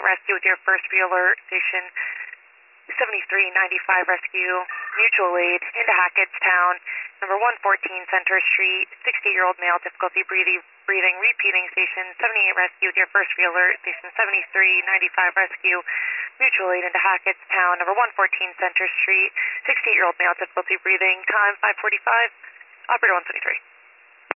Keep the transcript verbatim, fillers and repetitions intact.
rescue with your first pre-alert, station seventy-three ninety-five rescue, mutual aid into Hackettstown, number one fourteen Center Street, sixty-year-old male, difficulty breathing, breathing, repeating, station seventy-eight rescue with your first pre-alert, station seventy-three ninety-five rescue, mutual aid into Hackettstown, number one fourteen Center Street, sixty-eight-year-old male, difficulty breathing, time five forty-five, operator one twenty-three.